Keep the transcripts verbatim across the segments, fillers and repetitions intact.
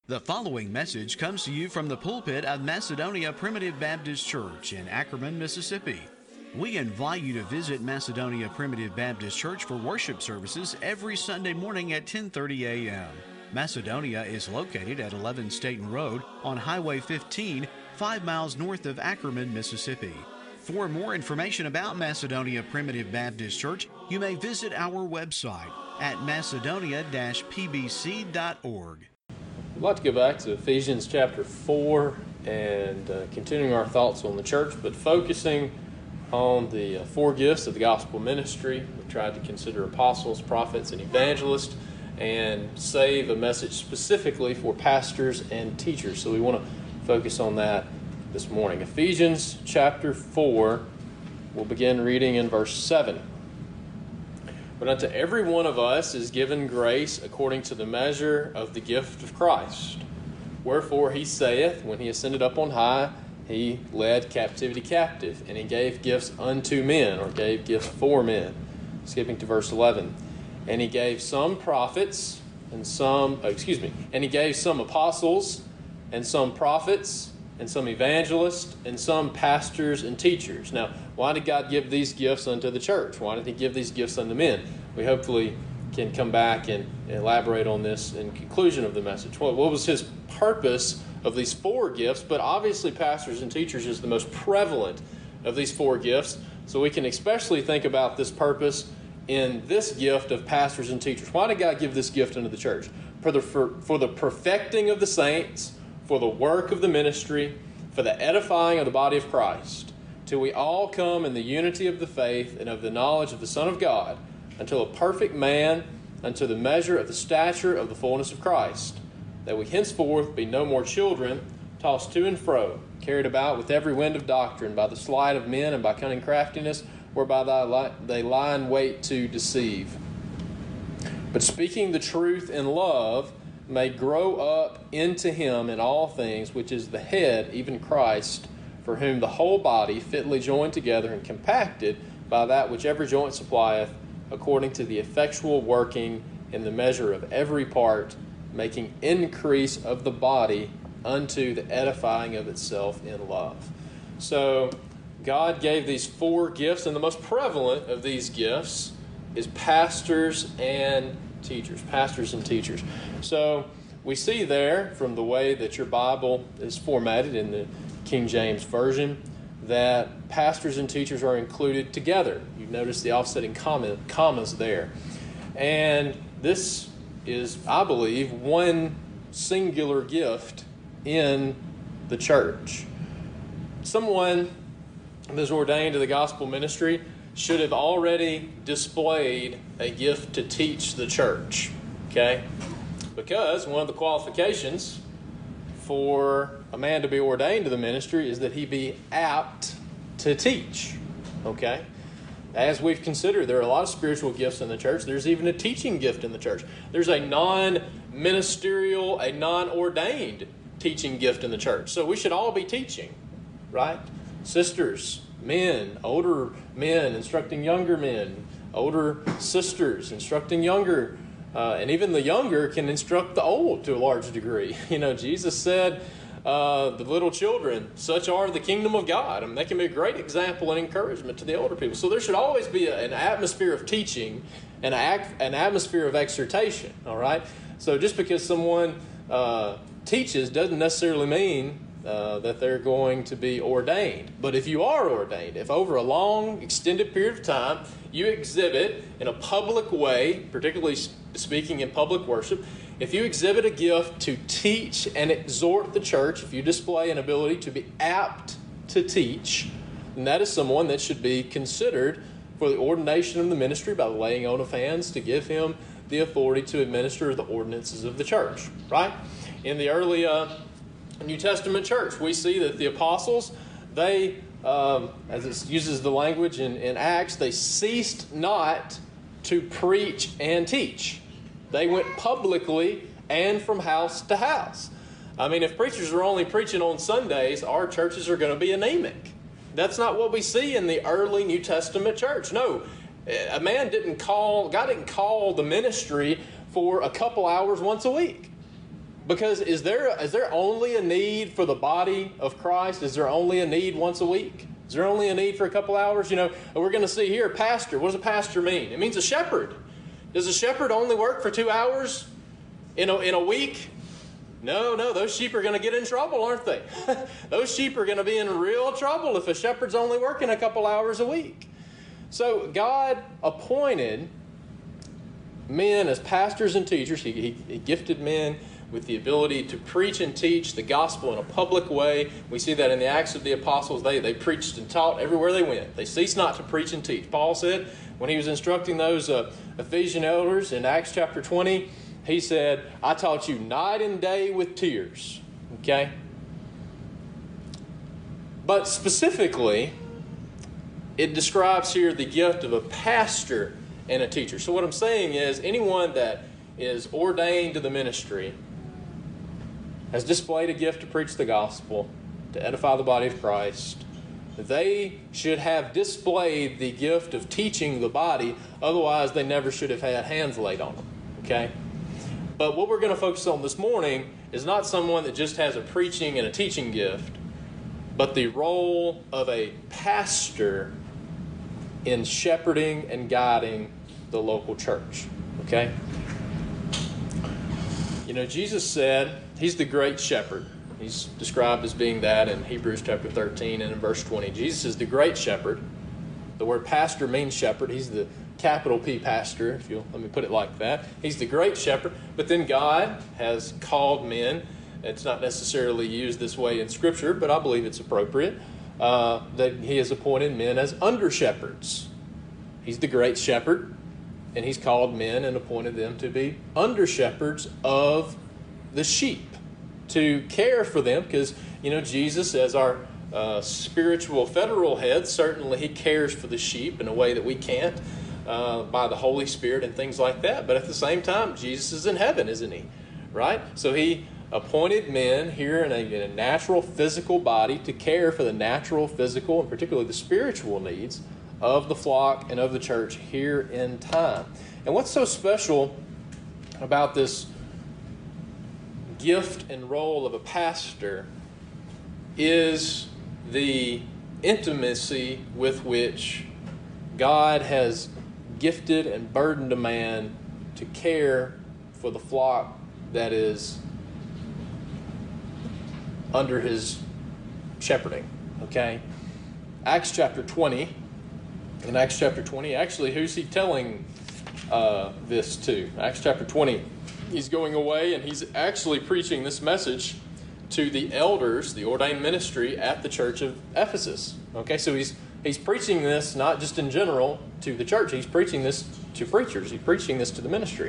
The following message comes to you from the pulpit of Macedonia Primitive Baptist Church in Ackerman, Mississippi. We invite you to visit Macedonia Primitive Baptist Church for worship services every Sunday morning at ten thirty a.m. Macedonia is located at eleven Staten Road on Highway fifteen, five miles north of Ackerman, Mississippi. For more information about Macedonia Primitive Baptist Church, you may visit our website at macedonia dash p b c dot org. I'd like to go back to Ephesians chapter four and uh, continuing our thoughts on the church, but focusing on the uh, four gifts of the gospel ministry. We tried to consider apostles, prophets, and evangelists, and save a message specifically for pastors and teachers. So we want to focus on that this morning. Ephesians chapter four, we'll begin reading in verse seven. But unto every one of us is given grace according to the measure of the gift of Christ. Wherefore he saith, when he ascended up on high, he led captivity captive, and he gave gifts unto men, or gave gifts for men. Skipping to verse eleven. And he gave some prophets, and some, oh, excuse me, and he gave some apostles, and some prophets, and some evangelists, and some pastors and teachers. Now, why did God give these gifts unto the church? Why did he give these gifts unto men? We hopefully can come back and elaborate on this in conclusion of the message. What, what was his purpose of these four gifts? But obviously pastors and teachers is the most prevalent of these four gifts. So we can especially think about this purpose in this gift of pastors and teachers. Why did God give this gift unto the church? For the, for, for the perfecting of the saints, for the work of the ministry, for the edifying of the body of Christ, till we all come in the unity of the faith and of the knowledge of the Son of God, until a perfect man, unto the measure of the stature of the fullness of Christ, that we henceforth be no more children, tossed to and fro, carried about with every wind of doctrine, by the sleight of men and by cunning craftiness, whereby they lie in wait to deceive. But speaking the truth in love, may grow up into him in all things, which is the head, even Christ, for whom the whole body, fitly joined together and compacted by that which every joint supplieth, according to the effectual working in the measure of every part, making increase of the body unto the edifying of itself in love. So God gave these four gifts, and the most prevalent of these gifts is pastors and teachers. Pastors and teachers. So we see there, from the way that your Bible is formatted in the King James Version, that pastors and teachers are included together. You notice the offsetting comma, commas there. And this is, I believe, one singular gift in the church. Someone that is ordained to the gospel ministry should have already displayed a gift to teach the church, okay? Because one of the qualifications for a man to be ordained to the ministry is that he be apt to teach, okay? As we've considered, there are a lot of spiritual gifts in the church. There's even a teaching gift in the church. There's a non-ministerial, a non-ordained teaching gift in the church. So we should all be teaching, right? Sisters, men, older men instructing younger men, older sisters instructing younger, uh, and even the younger can instruct the old to a large degree. You know, Jesus said, uh, the little children, such are the kingdom of God. I mean, they can be a great example and encouragement to the older people. So there should always be a, an atmosphere of teaching and an atmosphere of exhortation, all right? So just because someone uh, teaches doesn't necessarily mean Uh, that they're going to be ordained. But if you are ordained, if over a long, extended period of time, you exhibit in a public way, particularly speaking in public worship, if you exhibit a gift to teach and exhort the church, if you display an ability to be apt to teach, then that is someone that should be considered for the ordination of the ministry by the laying on of hands to give him the authority to administer the ordinances of the church, right? In the early uh, New Testament church, we see that the apostles, they, um, as it uses the language in, in Acts, they ceased not to preach and teach. They went publicly and from house to house. I mean, if preachers are only preaching on Sundays, our churches are going to be anemic. That's not what we see in the early New Testament church. No, a man didn't call, God didn't call the ministry for a couple hours once a week. Because is there is there only a need for the body of Christ? Is there only a need once a week? Is there only a need for a couple hours? You know, we're going to see here, pastor. What does a pastor mean? It means a shepherd. Does a shepherd only work for two hours in a, in a week? No, no, those sheep are going to get in trouble, aren't they? Those sheep are going to be in real trouble if a shepherd's only working a couple hours a week. So God appointed men as pastors and teachers. He, he, he gifted men with the ability to preach and teach the gospel in a public way. We see that in the Acts of the Apostles. They, they preached and taught everywhere they went. They ceased not to preach and teach. Paul said when he was instructing those uh, Ephesian elders in Acts chapter twenty, he said, I taught you night and day with tears. Okay? But specifically, it describes here the gift of a pastor and a teacher. So what I'm saying is anyone that is ordained to the ministry has displayed a gift to preach the gospel, to edify the body of Christ. They should have displayed the gift of teaching the body, otherwise they never should have had hands laid on them. Okay? But what we're going to focus on this morning is not someone that just has a preaching and a teaching gift, but the role of a pastor in shepherding and guiding the local church. Okay? You know, Jesus said He's the great shepherd. He's described as being that in Hebrews chapter thirteen and in verse twenty. Jesus is the great shepherd. The word pastor means shepherd. He's the capital P pastor, if you'll let me put it like that. He's the great shepherd. But then God has called men. It's not necessarily used this way in Scripture, but I believe it's appropriate, uh, that He has appointed men as under-shepherds. He's the great shepherd, and He's called men and appointed them to be under-shepherds of the sheep, to care for them, because, you know, Jesus, as our uh, spiritual federal head, certainly He cares for the sheep in a way that we can't uh, by the Holy Spirit and things like that. But at the same time, Jesus is in heaven, isn't He? Right? So He appointed men here in a, in a natural physical body to care for the natural, physical, and particularly the spiritual needs of the flock and of the church here in time. And what's so special about this gift and role of a pastor is the intimacy with which God has gifted and burdened a man to care for the flock that is under his shepherding. Okay? Acts chapter twenty. In Acts chapter twenty, actually, who's he telling uh, this to? Acts chapter twenty. He's going away and he's actually preaching this message to the elders, the ordained ministry at the church of Ephesus. Okay, so he's he's preaching this not just in general to the church. He's preaching this to preachers. He's preaching this to the ministry.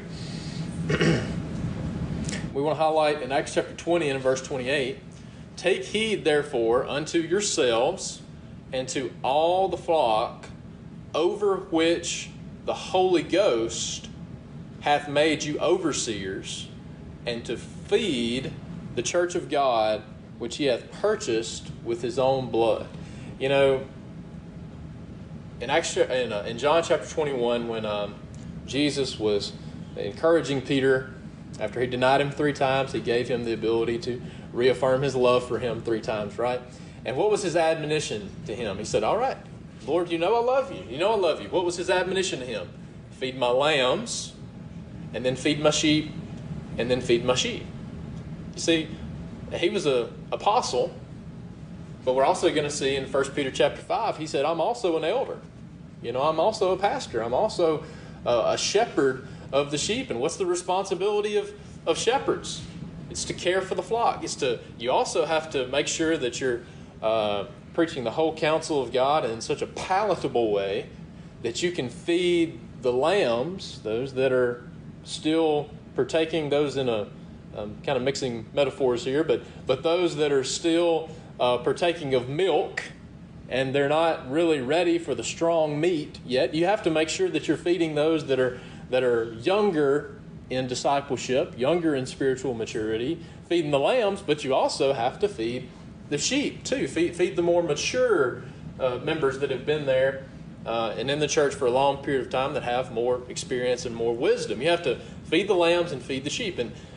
We want to highlight in Acts chapter twenty and in verse twenty-eight, take heed therefore unto yourselves and to all the flock over which the Holy Ghost hath made you overseers, and to feed the church of God, which He hath purchased with His own blood. You know, in Acts, in, uh, in John chapter twenty-one, when um, Jesus was encouraging Peter after he denied Him three times, He gave him the ability to reaffirm His love for him three times, right? And what was His admonition to him? He said, "All right, Lord, you know I love you. You know I love you." What was His admonition to him? Feed my lambs, and then feed my sheep, and then feed my sheep. You see, he was an apostle, but we're also going to see in First Peter chapter five, he said, I'm also an elder. You know, I'm also a pastor. I'm also a, a shepherd of the sheep. And what's the responsibility of, of shepherds? It's to care for the flock. It's to, you also have to make sure that you're uh, preaching the whole counsel of God in such a palatable way that you can feed the lambs, those that are still partaking, those in a um, kind of mixing metaphors here, but but those that are still uh, partaking of milk and they're not really ready for the strong meat yet. You have to make sure that you're feeding those that are that are younger in discipleship, younger in spiritual maturity, feeding the lambs, but you also have to feed the sheep too. Feed feed the more mature uh, members that have been there Uh, and in the church for a long period of time that have more experience and more wisdom. You have to feed the lambs and feed the sheep. And,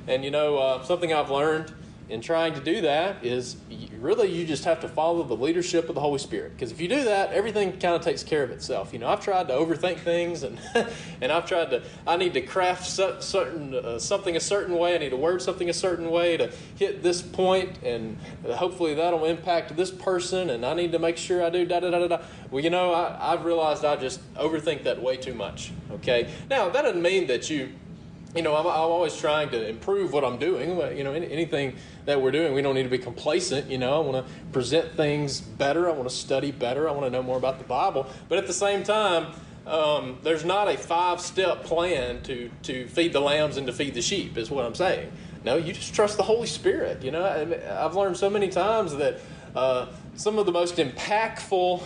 And, you know, uh, something I've learned in trying to do that is you, really you just have to follow the leadership of the Holy Spirit. Because if you do that, everything kind of takes care of itself. You know, I've tried to overthink things, and and I've tried to, I need to craft certain uh, something a certain way. I need to word something a certain way to hit this point, and hopefully that'll impact this person, and I need to make sure I do da-da-da-da-da. Well, you know, I, I've realized I just overthink that way too much, okay? Now, that doesn't mean that you... You know, I'm, I'm always trying to improve what I'm doing. You know, any, anything that we're doing, we don't need to be complacent. You know, I want to present things better. I want to study better. I want to know more about the Bible. But at the same time, um, there's not a five-step plan to, to feed the lambs and to feed the sheep, is what I'm saying. No, you just trust the Holy Spirit. You know, I've learned so many times that uh, some of the most impactful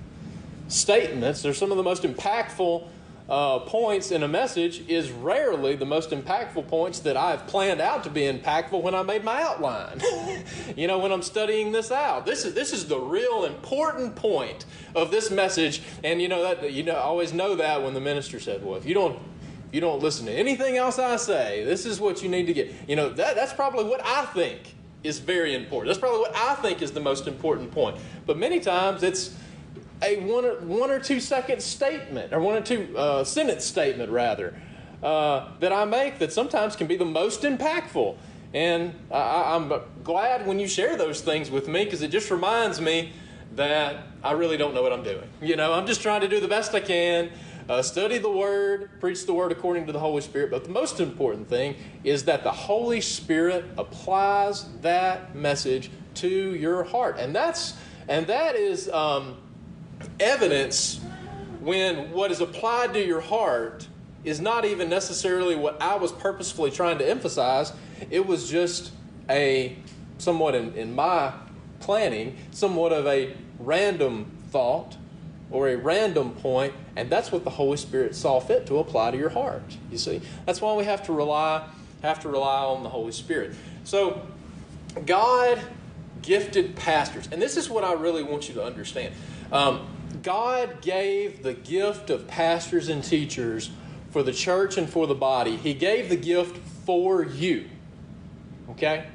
statements, or some of the most impactful Uh, points in a message is rarely the most impactful points that I've planned out to be impactful when I made my outline. You know, when I'm studying this out, this is this is the real important point of this message. And you know that you know I always know that when the minister said, "Well, if you don't if you don't listen to anything else I say, this is what you need to get." You know, that that's probably what I think is very important. That's probably what I think is the most important point. But many times it's a one or, one or two second statement, or one or two uh, sentence statement, rather, uh, that I make that sometimes can be the most impactful. And I, I'm glad when you share those things with me, because it just reminds me that I really don't know what I'm doing. You know, I'm just trying to do the best I can, uh, study the Word, preach the Word according to the Holy Spirit. But the most important thing is that the Holy Spirit applies that message to your heart. And that's and that is... Um, evidence when what is applied to your heart is not even necessarily what I was purposefully trying to emphasize. It was just a, somewhat in, in my planning, somewhat of a random thought or a random point, and that's what the Holy Spirit saw fit to apply to your heart. You see, that's why we have to rely have to rely on the Holy Spirit. So God gifted pastors, and this is what I really want you to understand. Um, God gave the gift of pastors and teachers for the church and for the body. He gave the gift for you. Okay?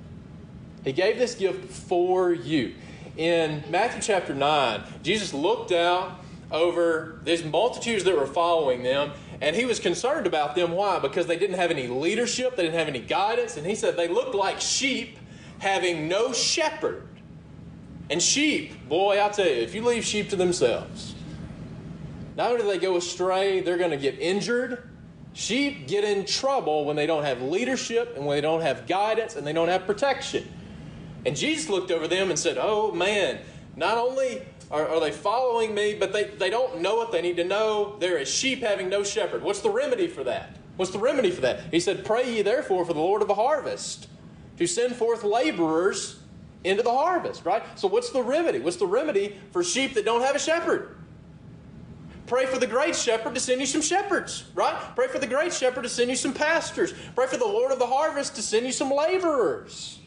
He gave this gift for you. In Matthew chapter nine, Jesus looked out over these multitudes that were following them, and He was concerned about them. Why? Because they didn't have any leadership, they didn't have any guidance, and He said they looked like sheep having no shepherd. And sheep, boy, I tell you, if you leave sheep to themselves, not only do they go astray, they're going to get injured. Sheep get in trouble when they don't have leadership and when they don't have guidance and they don't have protection. And Jesus looked over them and said, oh man, not only are, are they following me, but they, they don't know what they need to know. They're as sheep having no shepherd. What's the remedy for that? What's the remedy for that? He said, pray ye therefore for the Lord of the harvest to send forth laborers into the harvest, right? So what's the remedy? What's the remedy for sheep that don't have a shepherd? Pray for the great shepherd to send you some shepherds, right? Pray for the great shepherd to send you some pastors. Pray for the Lord of the harvest to send you some laborers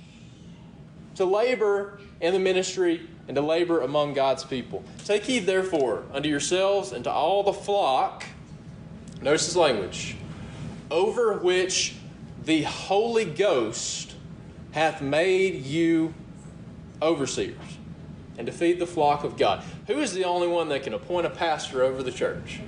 to labor in the ministry and to labor among God's people. Take heed, therefore, unto yourselves and to all the flock, notice this language, over which the Holy Ghost hath made you overseers, and to feed the flock of God. Who is the only one that can appoint a pastor over the church?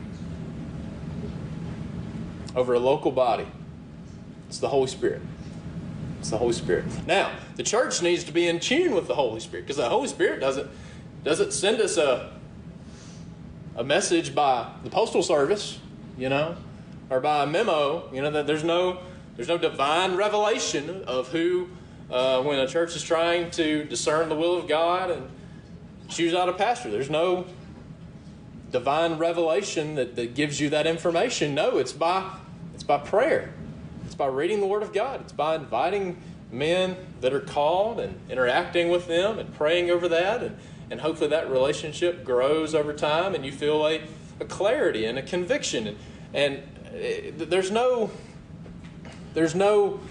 Over a local body? It's the Holy Spirit. It's the Holy Spirit. Now, the church needs to be in tune with the Holy Spirit, because the Holy Spirit doesn't, doesn't send us a, a message by the postal service, you know, or by a memo. You know, that there's no there's no divine revelation of who Uh, when a church is trying to discern the will of God and choose out a pastor. There's no divine revelation that, that gives you that information. No, it's by it's by prayer. It's by reading the Word of God. It's by inviting men that are called and interacting with them and praying over that. And, and hopefully that relationship grows over time and you feel a, a clarity and a conviction. And, and it, there's no... There's no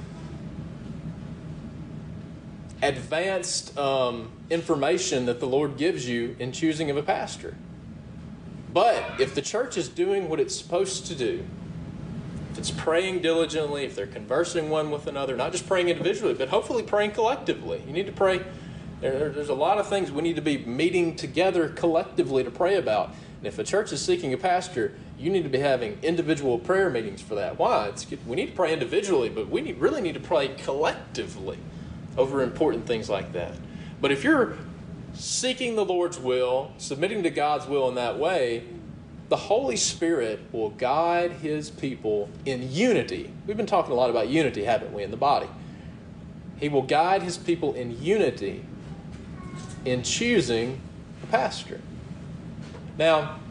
advanced um, information that the Lord gives you in choosing of a pastor. But if the church is doing what it's supposed to do, if it's praying diligently, if they're conversing one with another, not just praying individually, but hopefully praying collectively. You need to pray. There, there's a lot of things we need to be meeting together collectively to pray about. And if a church is seeking a pastor, you need to be having individual prayer meetings for that. Why? It's good. We need to pray individually, but we need, really need to pray collectively over important things like that. But if you're seeking the Lord's will, submitting to God's will in that way, the Holy Spirit will guide His people in unity. We've been talking a lot about unity, haven't we, in the body? He will guide His people in unity in choosing a pastor. Now,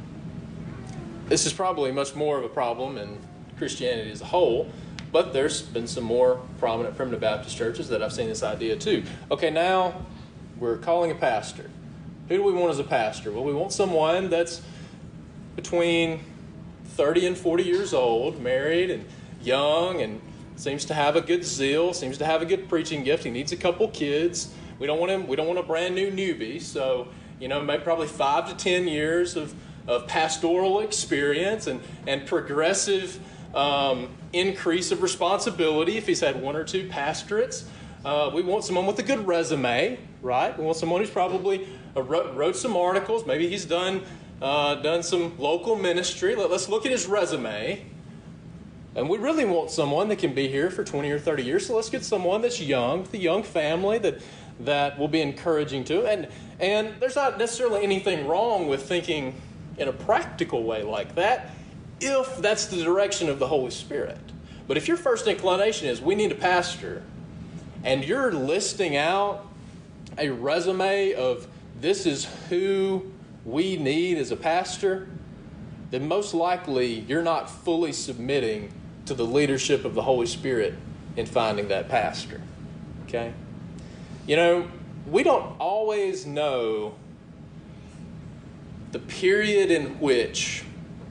this is probably much more of a problem in Christianity as a whole, but there's been some more prominent Primitive Baptist churches that I've seen this idea too. Okay, now we're calling a pastor. Who do we want as a pastor? Well, we want someone that's between thirty and forty years old, married and young, and seems to have a good zeal, seems to have a good preaching gift. He needs a couple kids. We don't want him. We don't want a brand new newbie. So, you know, maybe probably five to ten years of, of pastoral experience and and progressive um, increase of responsibility. If he's had one or two pastorates, uh, we want someone with a good resume, right? We want someone who's probably uh, wrote, wrote some articles. Maybe he's done uh, done some local ministry. Let, let's look at his resume. And we really want someone that can be here for twenty or thirty years. So let's get someone that's young, with a young family that that will be encouraging to. And and there's not necessarily anything wrong with thinking in a practical way like that, if that's the direction of the Holy Spirit. But if your first inclination is we need a pastor, and you're listing out a resume of this is who we need as a pastor, then most likely you're not fully submitting to the leadership of the Holy Spirit in finding that pastor. Okay? You know, we don't always know the period in which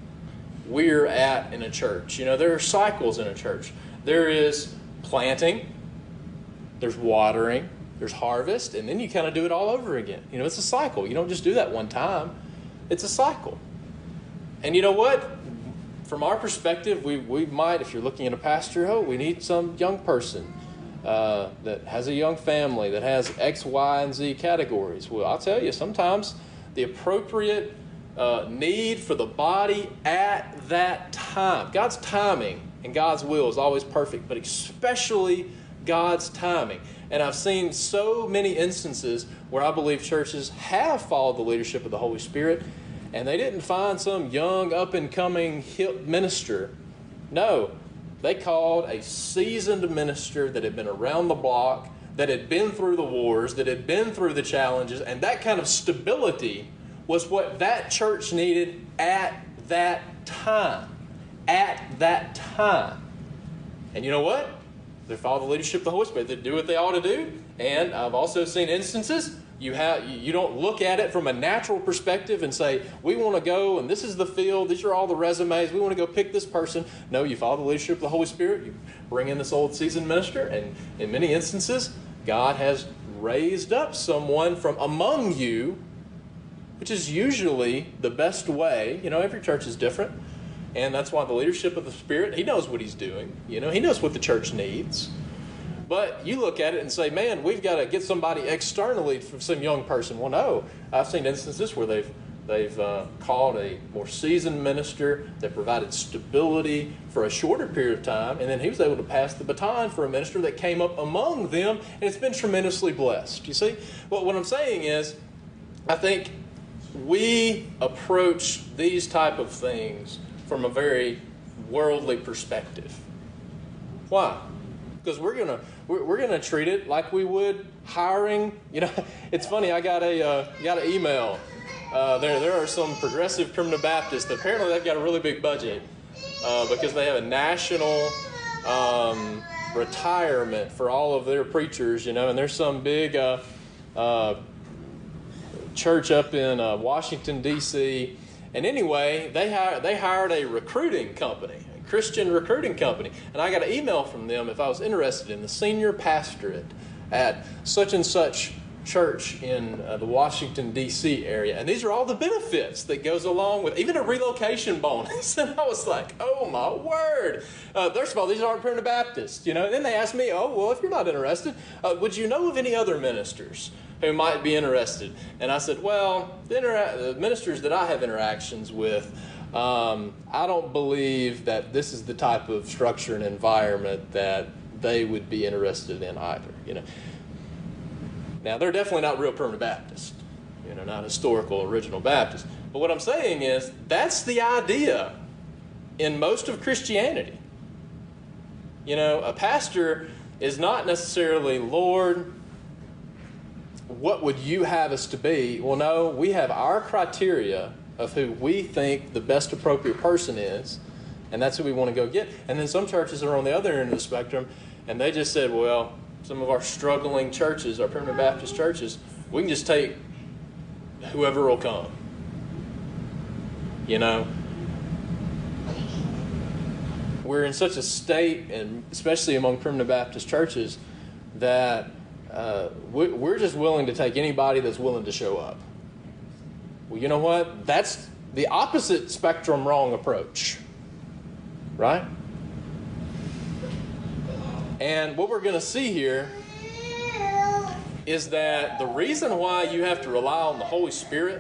we're at in a church. You know, there are cycles in a church. There is planting, there's watering, there's harvest, and then you kind of do it all over again. You know, it's a cycle. You don't just do that one time. It's a cycle. And you know what? From our perspective, we, we might, if you're looking at a pastor, oh, we need some young person uh, that has a young family, that has X, Y, and Z categories. Well, I'll tell you, sometimes the appropriate uh, need for the body at that time, God's timing and God's will is always perfect, but especially God's timing. And I've seen so many instances where I believe churches have followed the leadership of the Holy Spirit, and they didn't find some young, up-and-coming, hip minister. No, they called a seasoned minister that had been around the block, that had been through the wars, that had been through the challenges, and that kind of stability was what that church needed at that time. At that time. And you know what? They follow the leadership of the Holy Spirit. They do what they ought to do. And I've also seen instances You have you don't look at it from a natural perspective and say, we want to go and this is the field, these are all the resumes, we want to go pick this person. No, you follow the leadership of the Holy Spirit, you bring in this old seasoned minister, and in many instances, God has raised up someone from among you, which is usually the best way. You know, every church is different, and that's why the leadership of the Spirit, He knows what He's doing. You know, He knows what the church needs. But you look at it and say, man, we've got to get somebody externally from some young person. Well, no. I've seen instances where they've they've uh, called a more seasoned minister that provided stability for a shorter period of time, and then he was able to pass the baton for a minister that came up among them, and it's been tremendously blessed. You see? Well, what I'm saying is, I think we approach these type of things from a very worldly perspective. Why? Because we're gonna we're, we're gonna treat it like we would hiring. You know, it's funny. I got a uh, got an email. Uh, there there are some progressive Primitive Baptists that apparently they've got a really big budget uh, because they have a national um, retirement for all of their preachers. You know, and there's some big uh, uh, church up in uh, Washington D C And anyway, they hired they hired a recruiting company. Christian recruiting company, and I got an email from them if I was interested in the senior pastorate at such and such church in uh, the Washington, D C area. And these are all the benefits that goes along with even a relocation bonus. And I was like, oh my word. Uh, first of all, these aren't Primitive Baptists, you know. And then they asked me, oh, well, if you're not interested, uh, would you know of any other ministers who might be interested? And I said, well, the, intera- the ministers that I have interactions with, um, I don't believe that this is the type of structure and environment that they would be interested in either, you know. Now, they're definitely not real Primitive Baptists, you know, not historical original Baptists. But what I'm saying is that's the idea in most of Christianity. You know, a pastor is not necessarily, Lord, what would you have us to be? Well, no, we have our criteria of who we think the best appropriate person is, and that's who we want to go get. And then some churches are on the other end of the spectrum, and they just said, well, some of our struggling churches, our Primitive Baptist churches, we can just take whoever will come. You know, we're in such a state, and especially among Primitive Baptist churches, that uh, we're just willing to take anybody that's willing to show up. Well, you know what? That's the opposite spectrum wrong approach, right? And what we're going to see here is that the reason why you have to rely on the Holy Spirit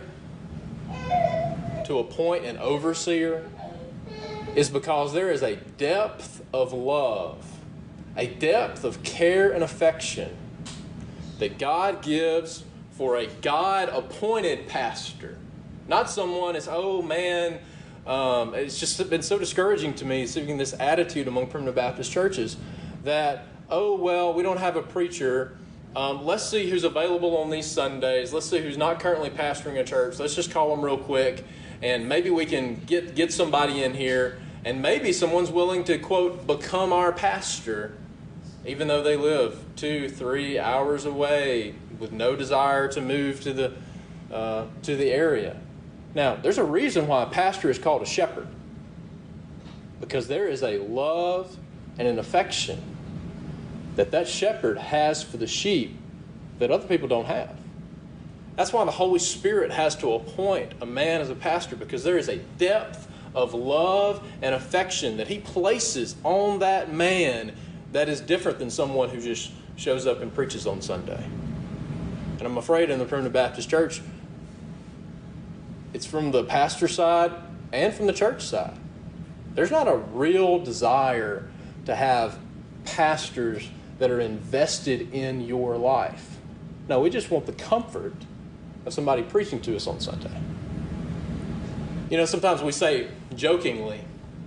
to appoint an overseer is because there is a depth of love, a depth of care and affection that God gives for a God-appointed pastor. Not someone that's, oh man, um, it's just been so discouraging to me seeing this attitude among Primitive Baptist churches that, oh, well, we don't have a preacher. Um, let's see who's available on these Sundays. Let's see who's not currently pastoring a church. Let's just call them real quick, and maybe we can get, get somebody in here, and maybe someone's willing to, quote, become our pastor, even though they live two, three hours away with no desire to move to the, uh, to the area. Now, there's a reason why a pastor is called a shepherd, because there is a love and an affection that that shepherd has for the sheep that other people don't have. That's why the Holy Spirit has to appoint a man as a pastor, because there is a depth of love and affection that he places on that man that is different than someone who just shows up and preaches on Sunday. And I'm afraid in the Primitive Baptist Church, it's from the pastor side and from the church side. There's not a real desire to have pastors that are invested in your life. No, we just want the comfort of somebody preaching to us on Sunday. You know, sometimes we say jokingly,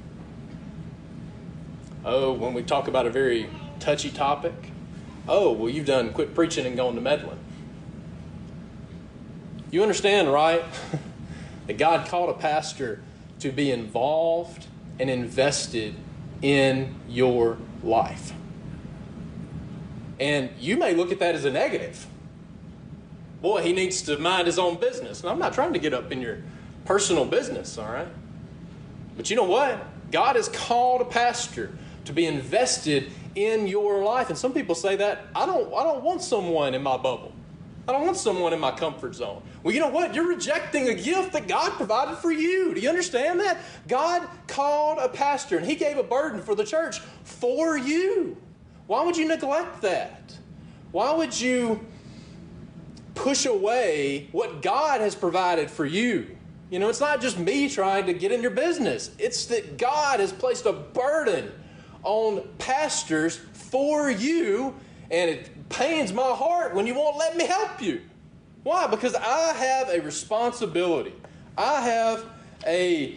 oh, when we talk about a very touchy topic, oh, well, you've done quit preaching and gone to meddling. You understand, right? That God called a pastor to be involved and invested in your life. And you may look at that as a negative. Boy, he needs to mind his own business. And I'm not trying to get up in your personal business, all right? But you know what? God has called a pastor to be invested in your life. And some people say that, I don't, I don't want someone in my bubble. I don't want someone in my comfort zone. Well, you know what? You're rejecting a gift that God provided for you. Do you understand that? God called a pastor, and he gave a burden for the church for you. Why would you neglect that? Why would you push away what God has provided for you? You know, it's not just me trying to get in your business. It's that God has placed a burden on pastors for you, and it pains my heart when you won't let me help you. Why? Because I have a responsibility. I have a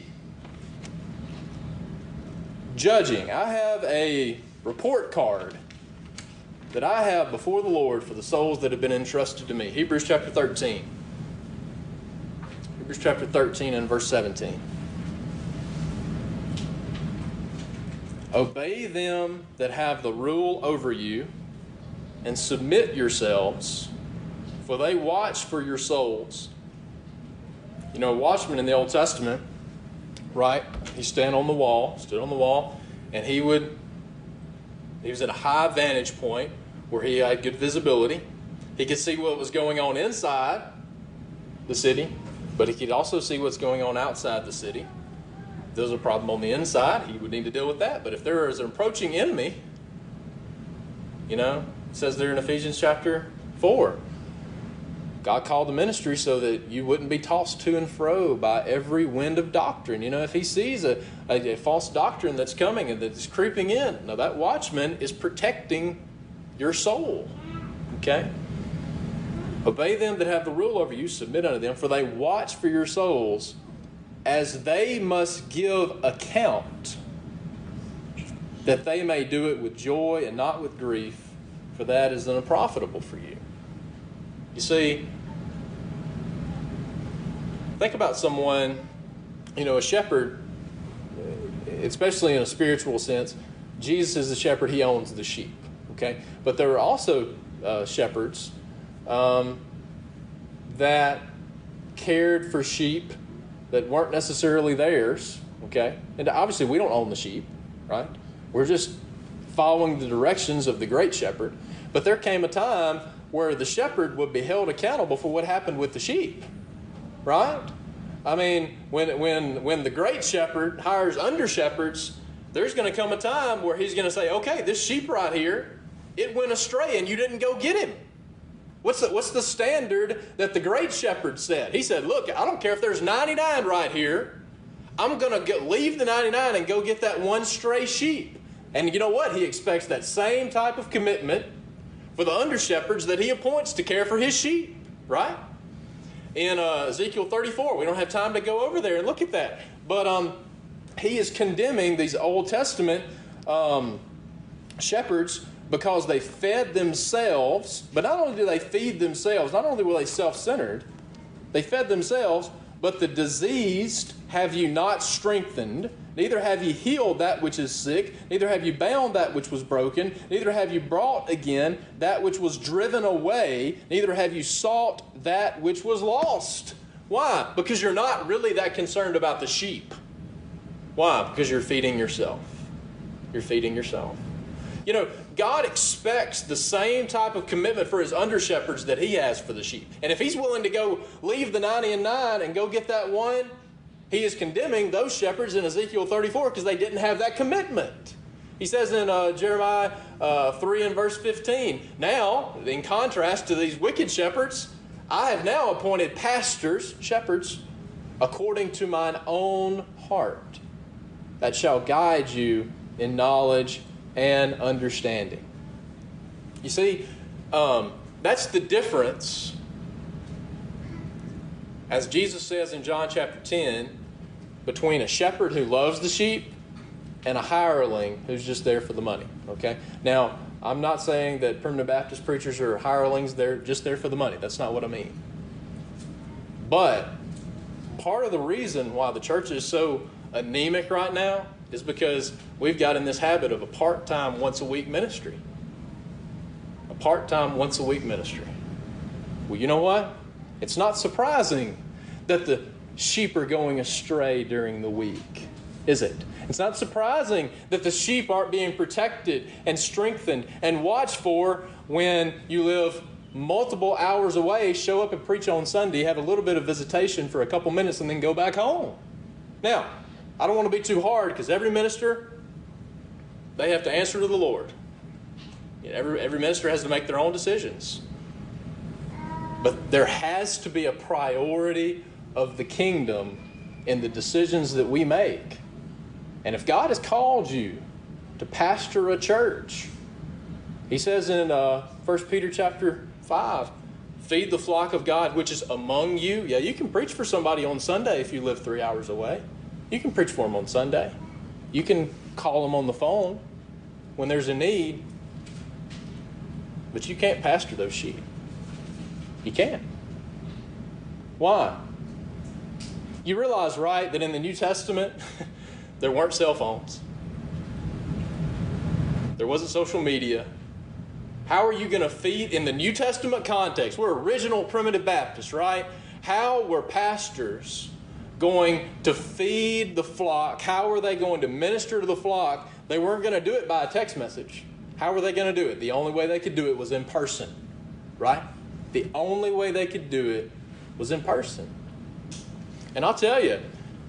judging. I have a report card that I have before the Lord for the souls that have been entrusted to me. Hebrews chapter thirteen. Hebrews chapter thirteen and verse seventeen. Obey them that have the rule over you, and submit yourselves, for they watch for your souls. You know, a watchman in the Old Testament, right? He stand on the wall, stood on the wall, and he would, he was at a high vantage point where he had good visibility, He could see what was going on inside the city, but he could also see what's going on outside the city. If there's a problem on the inside, he would need to deal with that. But if there is an approaching enemy, you know, it says there in Ephesians chapter four, God called the ministry so that you wouldn't be tossed to and fro by every wind of doctrine. You know, if he sees a, a, a false doctrine that's coming and that's creeping in, now that watchman is protecting your soul. Okay? Obey them that have the rule over you, submit unto them, for they watch for your souls, as they must give account, that they may do it with joy and not with grief, for that is unprofitable for you. You see, think about someone, you know, a shepherd, especially in a spiritual sense. Jesus is the shepherd, he owns the sheep, okay? But there are also uh, shepherds um, that cared for sheep that weren't necessarily theirs, okay? And obviously we don't own the sheep, right? We're just following the directions of the great shepherd. But there came a time where the shepherd would be held accountable for what happened with the sheep, right? I mean, when when when the great shepherd hires under shepherds, there's going to come a time where he's going to say, okay, this sheep right here, it went astray and you didn't go get him. What's the, what's the standard that the great shepherd said? He said, look, I don't care if there's ninety-nine right here. I'm going to leave the ninety-nine and go get that one stray sheep. And you know what? He expects that same type of commitment for the under-shepherds that he appoints to care for his sheep, right? In uh, Ezekiel thirty-four, we don't have time to go over there and look at that. But um, he is condemning these Old Testament um, shepherds because they fed themselves. But not only do they feed themselves, not only were they self-centered, they fed themselves, but the diseased have you not strengthened, neither have you healed that which is sick, neither have you bound that which was broken, neither have you brought again that which was driven away, neither have you sought that which was lost. Why? Because you're not really that concerned about the sheep. Why? Because you're feeding yourself. You're feeding yourself. You know, God expects the same type of commitment for his under-shepherds that he has for the sheep. And if he's willing to go leave the ninety-nine and go get that one, he is condemning those shepherds in Ezekiel thirty-four because they didn't have that commitment. He says in uh, Jeremiah uh, three and verse fifteen, now, in contrast to these wicked shepherds, I have now appointed pastors, shepherds, according to mine own heart, that shall guide you in knowledge and understanding. You see, um, that's the difference, as Jesus says in John chapter ten, between a shepherd who loves the sheep and a hireling who's just there for the money. Okay? Now, I'm not saying that Primitive Baptist preachers are hirelings, they're just there for the money. That's not what I mean. But part of the reason why the church is so anemic right now is because we've got in this habit of a part-time, once-a-week ministry. A part-time, once-a-week ministry. Well, you know what? It's not surprising that the sheep are going astray during the week, is it? It's not surprising that the sheep aren't being protected and strengthened and watched for when you live multiple hours away, show up and preach on Sunday, have a little bit of visitation for a couple minutes, and then go back home. Now, I don't want to be too hard because every minister, they have to answer to the Lord. Every, every minister has to make their own decisions. But there has to be a priority of the kingdom in the decisions that we make. And if God has called you to pastor a church, he says in uh, First Peter chapter five, feed the flock of God which is among you. Yeah, you can preach for somebody on Sunday if you live three hours away. You can preach for them on Sunday. You can call them on the phone when there's a need. But you can't pastor those sheep. You can't. Why? You realize, right, that in the New Testament, there weren't cell phones. There wasn't social media. How are you going to feed, in the New Testament context, we're original Primitive Baptists, right? How were pastors going to feed the flock? How were they going to minister to the flock? They weren't going to do it by a text message. How were they going to do it? The only way they could do it was in person, right? The only way they could do it was in person. And I'll tell you,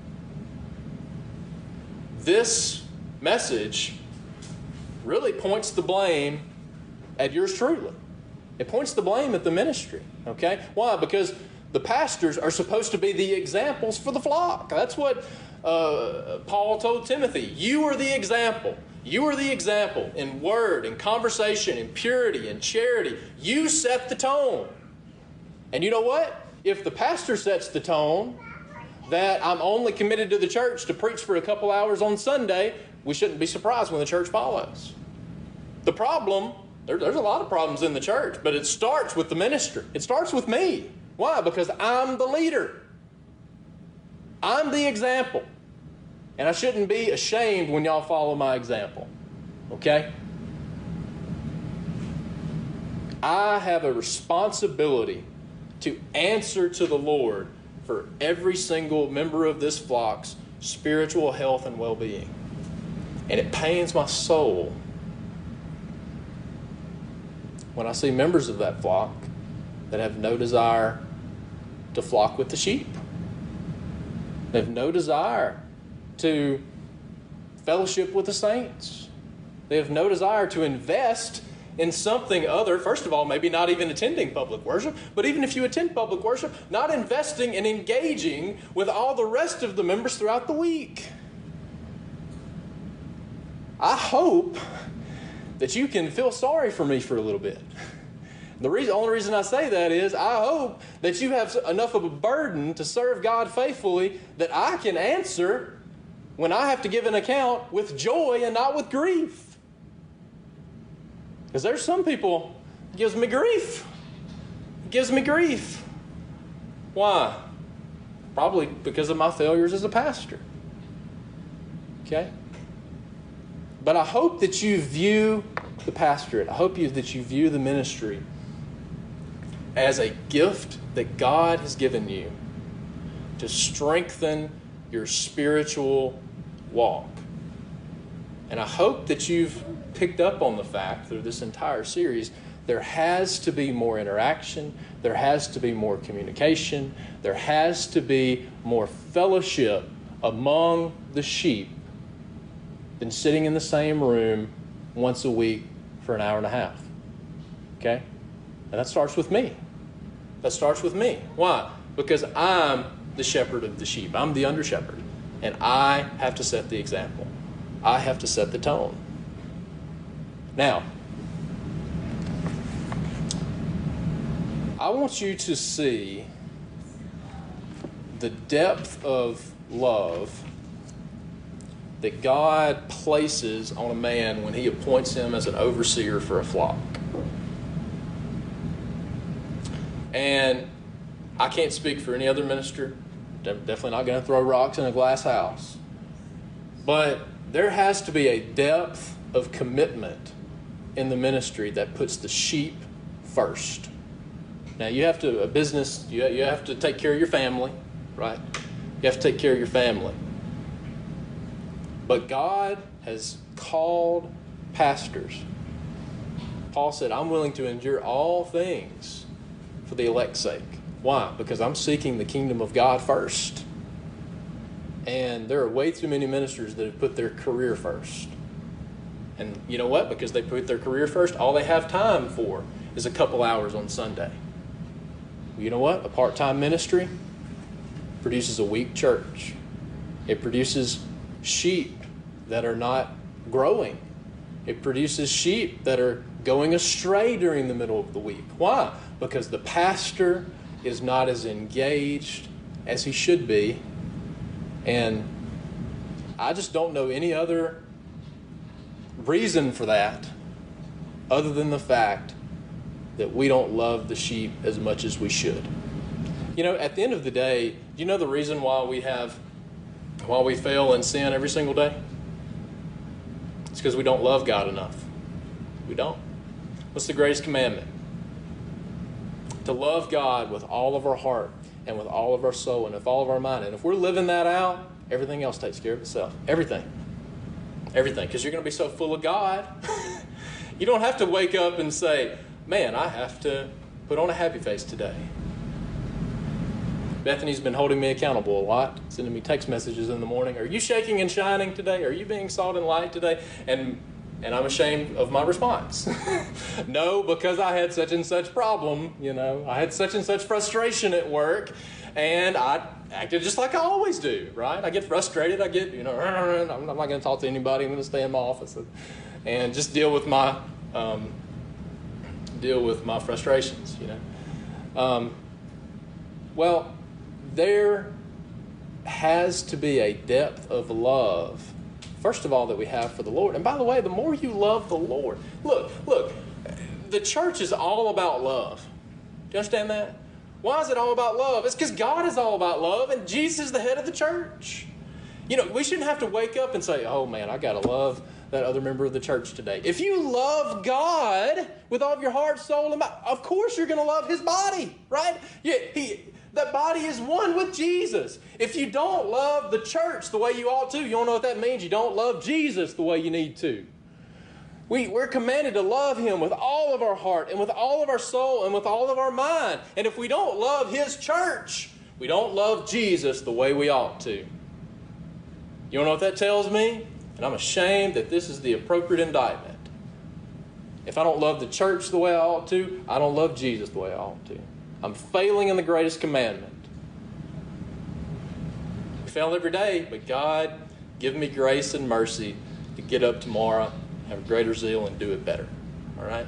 this message really points the blame at yours truly. It points the blame at the ministry, okay? Why? Because the pastors are supposed to be the examples for the flock. That's what uh, Paul told Timothy. You are the example. You are the example in word, in conversation, in purity, in charity. You set the tone. And you know what? If the pastor sets the tone that I'm only committed to the church to preach for a couple hours on Sunday, we shouldn't be surprised when the church follows. The problem, there, there's a lot of problems in the church, but it starts with the ministry. It starts with me. Why? Because I'm the leader. I'm the example. And I shouldn't be ashamed when y'all follow my example. Okay? I have a responsibility to answer to the Lord for every single member of this flock's spiritual health and well-being. And it pains my soul when I see members of that flock that have no desire to flock with the sheep. They have no desire to fellowship with the saints. They have no desire to invest in something other, first of all, maybe not even attending public worship, but even if you attend public worship, not investing and engaging with all the rest of the members throughout the week. I hope that you can feel sorry for me for a little bit. The reason, only reason I say that is I hope that you have enough of a burden to serve God faithfully that I can answer when I have to give an account with joy and not with grief. Because there's some people, it gives me grief. It gives me grief. Why? Probably because of my failures as a pastor. Okay? But I hope that you view the pastorate, I hope you, that you view the ministry as a gift that God has given you to strengthen your spiritual walk. And I hope that you've picked up on the fact through this entire series, there has to be more interaction, there has to be more communication, there has to be more fellowship among the sheep than sitting in the same room once a week for an hour and a half. Okay? And that starts with me. That starts with me. Why? Because I'm the shepherd of the sheep. I'm the under shepherd. And I have to set the example. I have to set the tone. Now, I want you to see the depth of love that God places on a man when he appoints him as an overseer for a flock. And I can't speak for any other minister. Definitely not going to throw rocks in a glass house. But there has to be a depth of commitment in the ministry that puts the sheep first. Now, you have to, a business, you, you have to take care of your family, right? You have to take care of your family. But God has called pastors. Paul said, I'm willing to endure all things for the elect's sake. Why? Because I'm seeking the kingdom of God first. And there are way too many ministers that have put their career first. And you know what? Because they put their career first, all they have time for is a couple hours on Sunday. You know what? A part-time ministry produces a weak church. It produces sheep that are not growing. It produces sheep that are going astray during the middle of the week. Why? Because the pastor is not as engaged as he should be. And I just don't know any other reason for that other than the fact that we don't love the sheep as much as we should. You know, at the end of the day, do you know the reason why we have, why we fail and sin every single day? It's because we don't love God enough. We don't. What's the greatest commandment? To love God with all of our heart and with all of our soul and with all of our mind. And if we're living that out, everything else takes care of itself. Everything. Everything. Because you're going to be so full of God. You don't have to wake up and say, man, I have to Put on a happy face today. Bethany's been holding me accountable a lot, sending me text messages in the morning. Are you shaking and shining today? Are you being salt and light today? And and I'm ashamed of my response. No, because I had such and such problem, you know. I had such and such frustration at work, and I acted just like I always do, right? I get frustrated. I get, you know, I'm not going to talk to anybody. I'm going to stay in my office and, and just deal with my um, deal with my frustrations, you know. Um, well. There has to be a depth of love, first of all, that we have for the Lord. And by the way, the more you love the Lord, look, look, the church is all about love. Do you understand that? Why is it all about love? It's because God is all about love, and Jesus is the head of the church. You know, we shouldn't have to wake up and say, oh man, I got to love that other member of the church today. If you love God with all of your heart, soul, and mind, of course you're going to love His body, right? Yeah, He... That body is one with Jesus. If you don't love the church the way you ought to, you don't know what that means. You don't love Jesus the way you need to. We, we're commanded to love Him with all of our heart and with all of our soul and with all of our mind. And if we don't love His church, we don't love Jesus the way we ought to. You don't know what that tells me? And I'm ashamed that this is the appropriate indictment. If I don't love the church the way I ought to, I don't love Jesus the way I ought to. I'm failing in the greatest commandment. We fail every day, but God, give me grace and mercy to get up tomorrow, have greater zeal, and do it better. All right?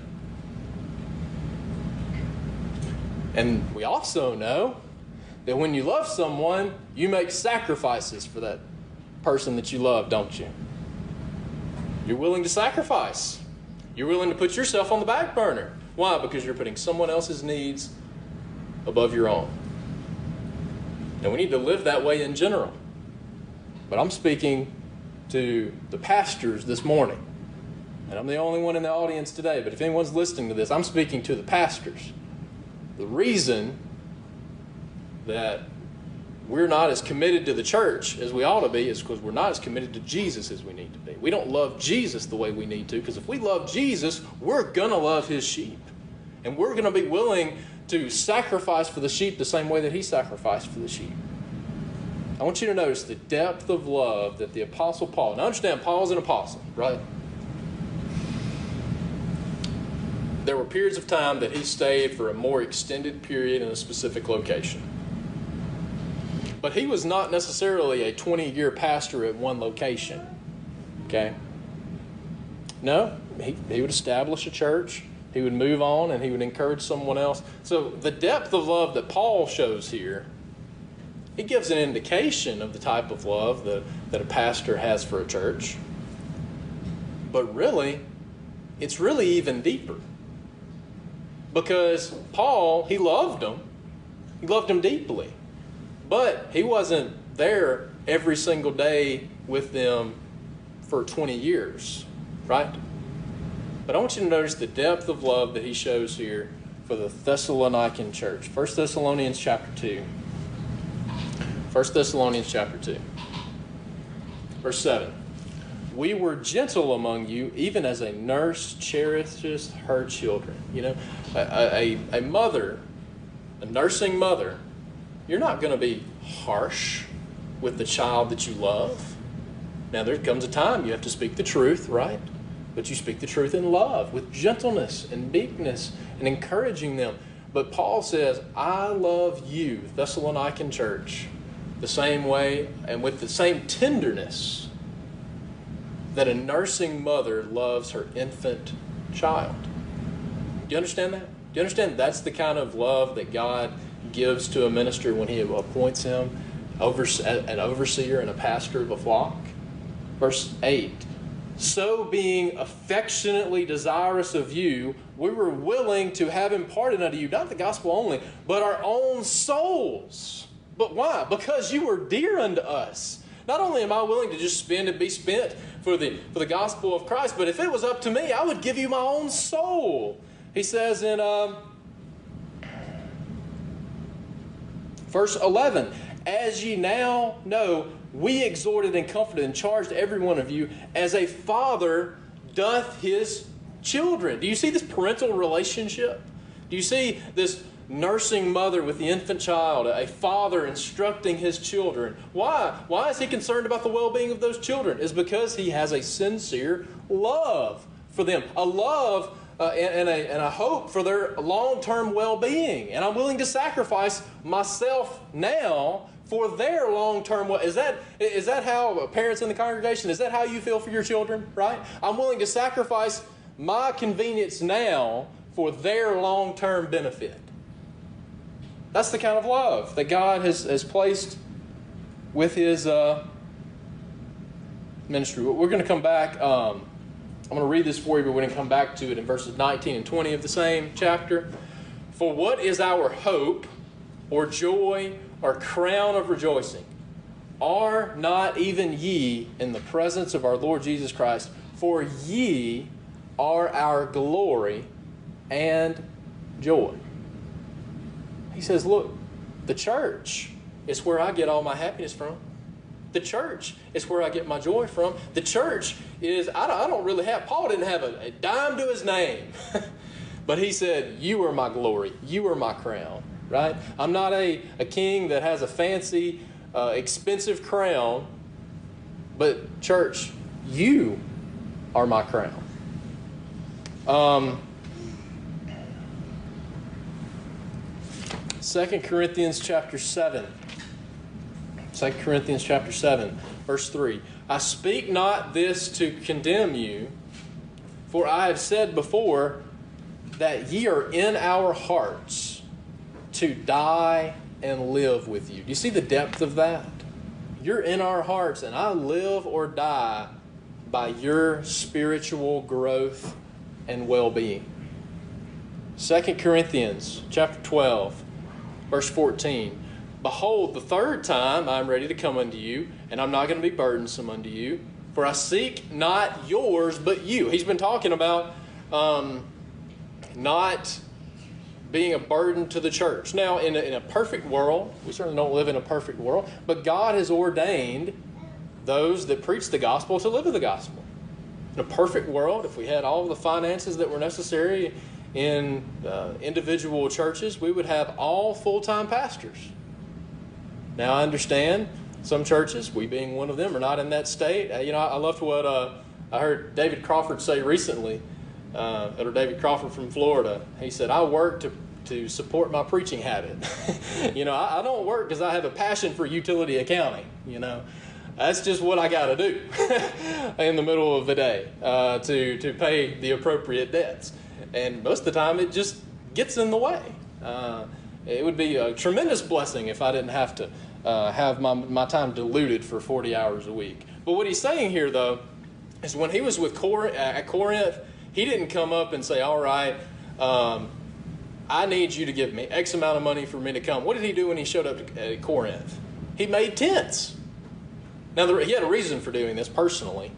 And we also know that when you love someone, you make sacrifices for that person that you love, don't you? You're willing to sacrifice. You're willing to put yourself on the back burner. Why? Because you're putting someone else's needs above your own. And we need to live that way in general. But I'm speaking to the pastors this morning. And I'm the only one in the audience today, but if anyone's listening to this, I'm speaking to the pastors. The reason that we're not as committed to the church as we ought to be is because we're not as committed to Jesus as we need to be. We don't love Jesus the way we need to, because if we love Jesus, we're going to love His sheep. And we're going to be willing to sacrifice for the sheep the same way that He sacrificed for the sheep. I want you to notice the depth of love that the Apostle Paul, now understand, Paul's an apostle, right? There were periods of time that he stayed for a more extended period in a specific location. But he was not necessarily a twenty-year pastor at one location, okay? No, he, he would establish a church. He would move on and he would encourage someone else. So the depth of love that Paul shows here, it gives an indication of the type of love that, that a pastor has for a church. But really, it's really even deeper. Because Paul, he loved them. He loved them deeply. But he wasn't there every single day with them for twenty years, right? But I want you to notice the depth of love that he shows here for the Thessalonican church. First Thessalonians chapter two. First Thessalonians chapter two. Verse seven. We were gentle among you, even as a nurse cherishes her children. You know, a, a, a mother, a nursing mother, you're not going to be harsh with the child that you love. Now, there comes a time you have to speak the truth, right? But you speak the truth in love, with gentleness and meekness and encouraging them. But Paul says, I love you, Thessalonican church, the same way and with the same tenderness that a nursing mother loves her infant child. Do you understand that? Do you understand that's the kind of love that God gives to a minister when He appoints him an overseer and a pastor of a flock? Verse eight. So being affectionately desirous of you, we were willing to have imparted unto you, not the gospel only, but our own souls. But why? Because you were dear unto us. Not only am I willing to just spend and be spent for the, for the gospel of Christ, but if it was up to me, I would give you my own soul. He says in um, verse eleven, as ye now know, we exhorted and comforted and charged every one of you as a father doth his children. Do you see this parental relationship? Do you see this nursing mother with the infant child, a father instructing his children? Why? Why is he concerned about the well-being of those children? It's because he has a sincere love for them, a love uh, and, and, a, and a hope for their long-term well-being. And I'm willing to sacrifice myself now for their long-term well. Is that is that how parents in the congregation? Is that how you feel for your children? Right? I'm willing to sacrifice my convenience now for their long-term benefit. That's the kind of love that God has, has placed with His uh, ministry. We're going to come back. Um, I'm going to read this for you, but we're going to come back to it in verses nineteen and twenty of the same chapter. For what is our hope or joy or crown of rejoicing? Are not even ye in the presence of our Lord Jesus Christ? For ye are our glory and joy. He says, look, the church is where I get all my happiness from. The church is where I get my joy from. The church is, I don't, I don't really have, Paul didn't have a, a dime to his name. But he said, you are my glory. You are my crown, right? I'm not a, a king that has a fancy, uh, expensive crown. But church, you are my crown. Um... Second Corinthians chapter seven. Second Corinthians chapter seven, verse three. I speak not this to condemn you, for I have said before that ye are in our hearts to die and live with you. Do you see the depth of that? You're in our hearts, and I live or die by your spiritual growth and well-being. Second Corinthians chapter twelve. Verse fourteen, behold, the third time I am ready to come unto you, and I'm not going to be burdensome unto you, for I seek not yours, but you. He's been talking about um, not being a burden to the church. Now, in a, in a perfect world, we certainly don't live in a perfect world, but God has ordained those that preach the gospel to live of the gospel. In a perfect world, if we had all the finances that were necessary in uh, individual churches, we would have all full-time pastors. Now, I understand some churches, we being one of them, are not in that state. Uh, you know, I, I loved what uh, I heard David Crawford say recently, uh, or David Crawford from Florida. He said, I work to, to support my preaching habit. you know, I, I don't work because I have a passion for utility accounting, you know. That's just what I got to do in the middle of the day uh, to, to pay the appropriate debts. And most of the time, it just gets in the way. Uh, it would be a tremendous blessing if I didn't have to uh, have my, my time diluted for forty hours a week. But what he's saying here, though, is when he was with Cor- at Corinth, he didn't come up and say, all right, um, I need you to give me X amount of money for me to come. What did he do when he showed up at Corinth? He made tents. Now, the, he had a reason for doing this personally,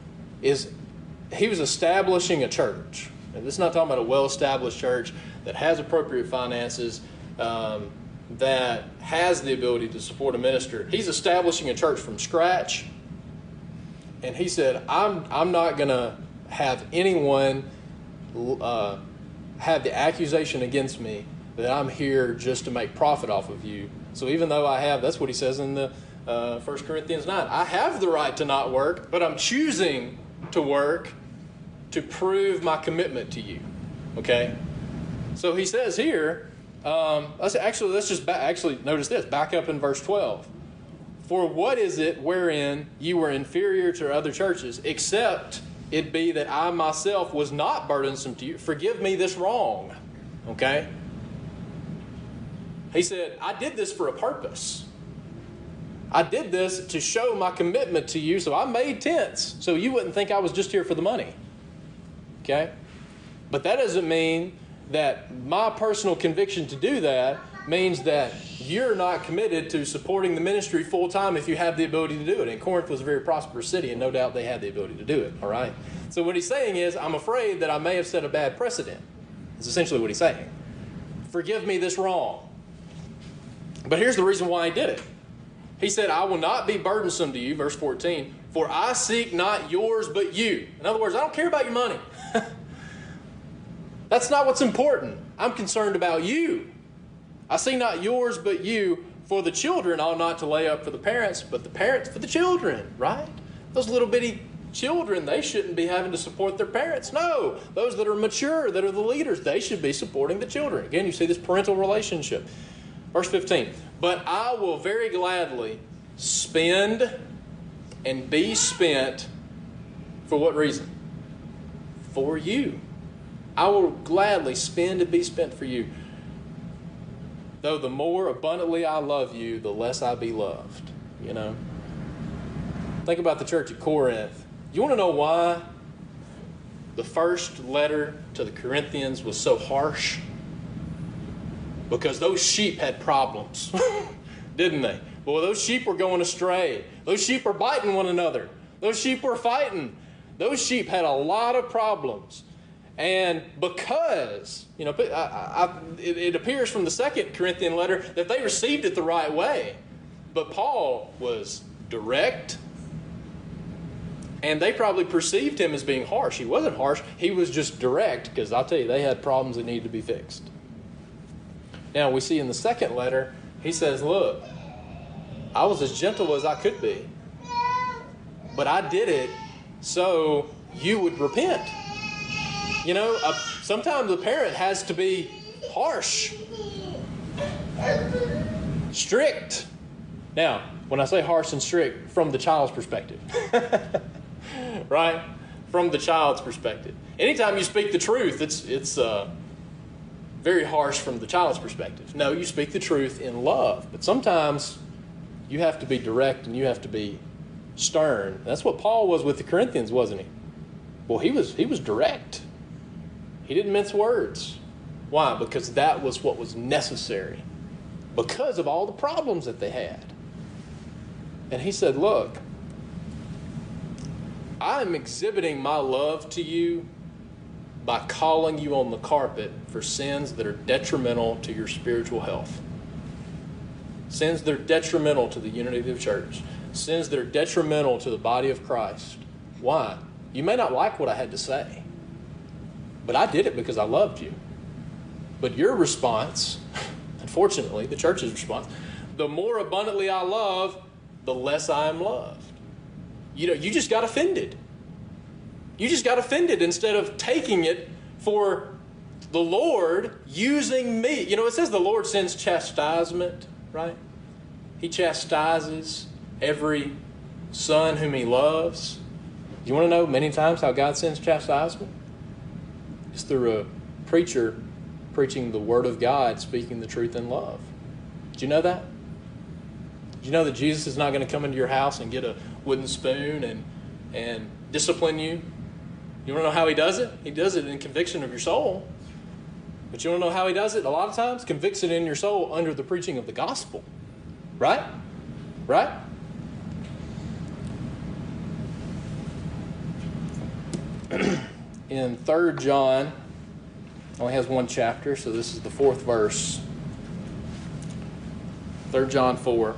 is he was establishing a church. And this is not talking about a well-established church that has appropriate finances, um, that has the ability to support a minister. He's establishing a church from scratch. And he said, I'm, I'm not going to have anyone uh, have the accusation against me that I'm here just to make profit off of you. So even though I have, that's what he says in the uh, First Corinthians nine, I have the right to not work, but I'm choosing to work to prove my commitment to you. Okay? So he says here, um, let's actually, let's just back, actually notice this, back up in verse twelve. For what is it wherein you were inferior to other churches, except it be that I myself was not burdensome to you? Forgive me this wrong. Okay? He said, I did this for a purpose. I did this to show my commitment to you, so I made tents, so you wouldn't think I was just here for the money. Okay? But that doesn't mean that my personal conviction to do that means that you're not committed to supporting the ministry full-time if you have the ability to do it. And Corinth was a very prosperous city, and no doubt they had the ability to do it. All right? So what he's saying is, I'm afraid that I may have set a bad precedent. That's essentially what he's saying. Forgive me this wrong. But here's the reason why he did it. He said, I will not be burdensome to you, verse fourteen, for I seek not yours but you. In other words, I don't care about your money. That's not what's important. I'm concerned about you. I see not yours but you. For the children ought not to lay up for the parents, but the parents for the children, right? Those little bitty children, they shouldn't be having to support their parents. No, those that are mature, that are the leaders, they should be supporting the children. Again, you see this parental relationship. Verse fifteen, but I will very gladly spend and be spent for what reason? For you. I will gladly spend and be spent for you. Though the more abundantly I love you, the less I be loved. You know? Think about the church at Corinth. You want to know why the first letter to the Corinthians was so harsh? Because those sheep had problems, didn't they? Well, those sheep were going astray. Those sheep were biting one another. Those sheep were fighting. Those sheep had a lot of problems. And because, you know, I, I, it, it appears from the second Corinthian letter that they received it the right way. But Paul was direct, and they probably perceived him as being harsh. He wasn't harsh. He was just direct, because I'll tell you, they had problems that needed to be fixed. Now, we see in the second letter, he says, look, I was as gentle as I could be, but I did it so you would repent. You know, uh, sometimes a parent has to be harsh, strict. Now, when I say harsh and strict, from the child's perspective, right? From the child's perspective. Anytime you speak the truth, it's it's uh, very harsh from the child's perspective. No, you speak the truth in love, but sometimes you have to be direct and you have to be stern. That's what Paul was with the Corinthians, wasn't he? Well, he was he was direct. He didn't mince words. Why? Because that was what was necessary. Because of all the problems that they had. And he said, look, I'm exhibiting my love to you by calling you on the carpet for sins that are detrimental to your spiritual health. Sins that are detrimental to the unity of the church. Sins that are detrimental to the body of Christ. Why? You may not like what I had to say, but I did it because I loved you. But your response, unfortunately, the church's response, the more abundantly I love, the less I am loved. You know, you just got offended. You just got offended instead of taking it for the Lord using me. You know, it says the Lord sends chastisement, right? He chastises every son whom he loves. You want to know many times how God sends chastisement? It's through a preacher preaching the Word of God, speaking the truth in love. Did you know that? Did you know that Jesus is not going to come into your house and get a wooden spoon and, and discipline you? You want to know how he does it? He does it in conviction of your soul. But you want to know how he does it? A lot of times, convicts it in your soul under the preaching of the gospel. Right? Right? In Third John, only has one chapter, so this is the fourth verse. Third John four.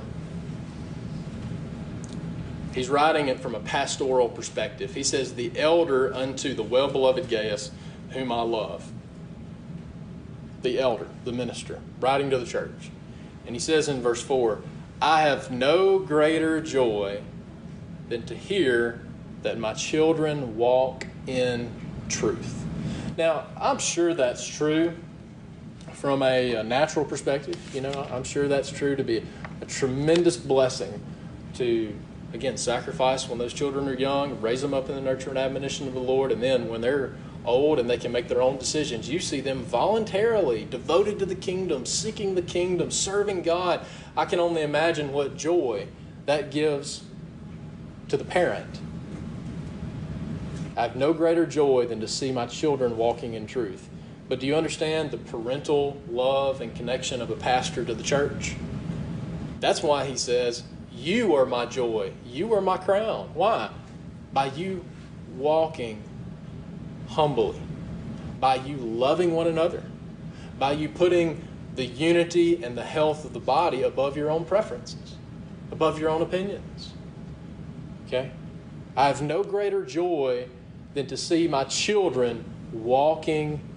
He's writing it from a pastoral perspective. He says, the elder unto the well-beloved Gaius, whom I love. The elder, the minister, writing to the church. And he says in verse four, I have no greater joy than to hear that my children walk in truth. Now, I'm sure that's true from a, a natural perspective. You know, I'm sure that's true to be a, a tremendous blessing to, again, sacrifice when those children are young, raise them up in the nurture and admonition of the Lord, and then when they're old and they can make their own decisions, you see them voluntarily devoted to the kingdom, seeking the kingdom, serving God. I can only imagine what joy that gives to the parent. I have no greater joy than to see my children walking in truth. But do you understand the parental love and connection of a pastor to the church? That's why he says, you are my joy. You are my crown. Why? By you walking humbly. By you loving one another. By you putting the unity and the health of the body above your own preferences. Above your own opinions. Okay? I have no greater joy than to see my children walking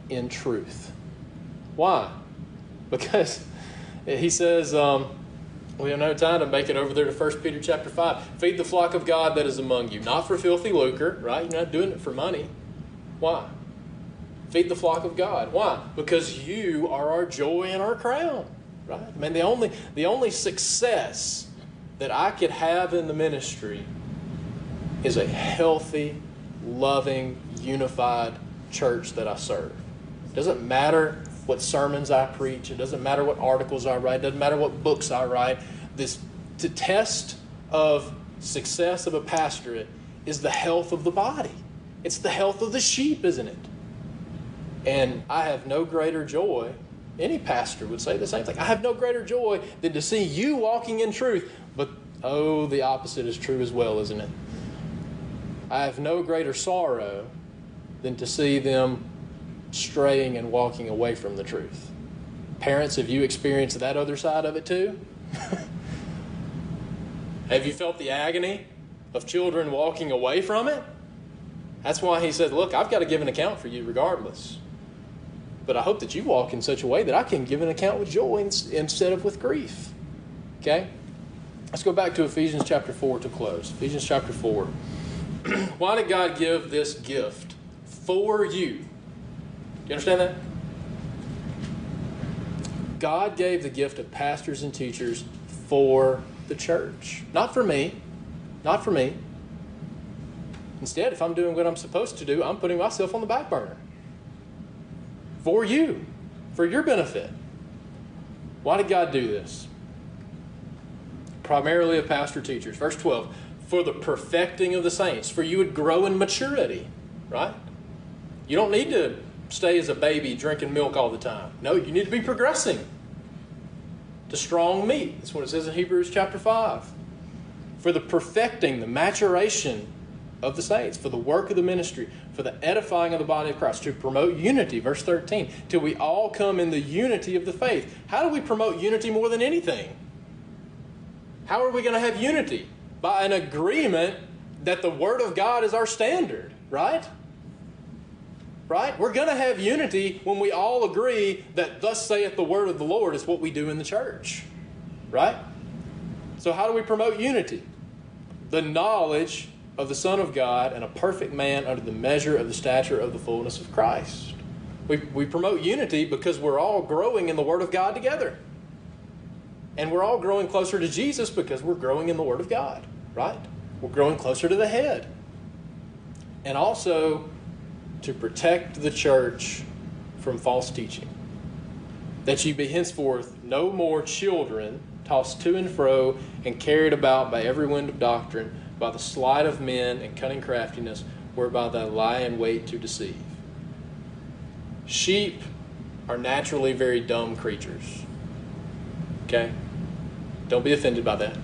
in truth. Why? Because he says, um, we have no time to make it over there to First Peter chapter five. Feed the flock of God that is among you. Not for filthy lucre, right? You're not doing it for money. Why? Feed the flock of God. Why? Because you are our joy and our crown, right? I mean, the only, the only success that I could have in the ministry is a healthy, loving, unified church that I serve. It doesn't matter what sermons I preach. It doesn't matter what articles I write. It doesn't matter what books I write. This the test of success of a pastorate is the health of the body. It's the health of the sheep, isn't it? And I have no greater joy. Any pastor would say the same thing. I have no greater joy than to see you walking in truth. But, oh, the opposite is true as well, isn't it? I have no greater sorrow than to see them straying and walking away from the truth. Parents, have you experienced that other side of it too? Have you felt the agony of children walking away from it? That's why he said, look, I've got to give an account for you regardless. But I hope that you walk in such a way that I can give an account with joy instead of with grief. Okay? Let's go back to Ephesians chapter four to close. Ephesians chapter four. Why did God give this gift for you? Do you understand that? God gave the gift of pastors and teachers for the church. Not for me. Not for me. Instead, if I'm doing what I'm supposed to do, I'm putting myself on the back burner. For you. For your benefit. Why did God do this? Primarily of pastor teachers. Verse twelve. For the perfecting of the saints. For you would grow in maturity. Right? You don't need to stay as a baby drinking milk all the time. No, you need to be progressing to strong meat. That's what it says in Hebrews chapter five. For the perfecting, the maturation of the saints, for the work of the ministry, for the edifying of the body of Christ, to promote unity, verse thirteen, till we all come in the unity of the faith. How do we promote unity more than anything? How are we going to have unity? By an agreement that the Word of God is our standard, right? Right? We're going to have unity when we all agree that thus saith the word of the Lord is what we do in the church. Right? So how do we promote unity? The knowledge of the Son of God and a perfect man under the measure of the stature of the fullness of Christ. We, we promote unity because we're all growing in the Word of God together. And we're all growing closer to Jesus because we're growing in the Word of God. Right? We're growing closer to the head. And also to protect the church from false teaching. That ye be henceforth no more children, tossed to and fro, and carried about by every wind of doctrine, by the sleight of men and cunning craftiness, whereby they lie in wait to deceive. Sheep are naturally very dumb creatures. Okay? Don't be offended by that.